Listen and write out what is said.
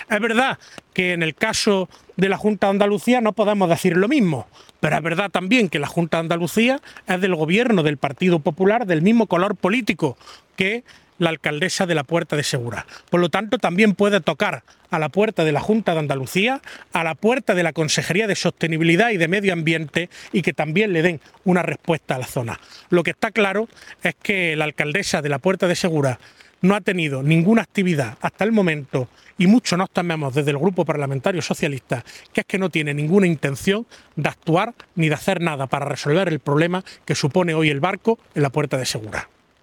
Es verdad que en el caso de la Junta de Andalucía no podemos decir lo mismo, pero es verdad también que la Junta de Andalucía es del gobierno del Partido Popular, del mismo color político que la alcaldesa de la Puerta de Segura. Por lo tanto, también puede tocar a la puerta de la Junta de Andalucía, a la puerta de la Consejería de Sostenibilidad y de Medio Ambiente, y que también le den una respuesta a la zona. Lo que está claro es que la alcaldesa de la Puerta de Segura no ha tenido ninguna actividad hasta el momento, y mucho nos tememos desde el Grupo Parlamentario Socialista, que es que no tiene ninguna intención de actuar ni de hacer nada para resolver el problema que supone hoy el barco en la Puerta de Segura.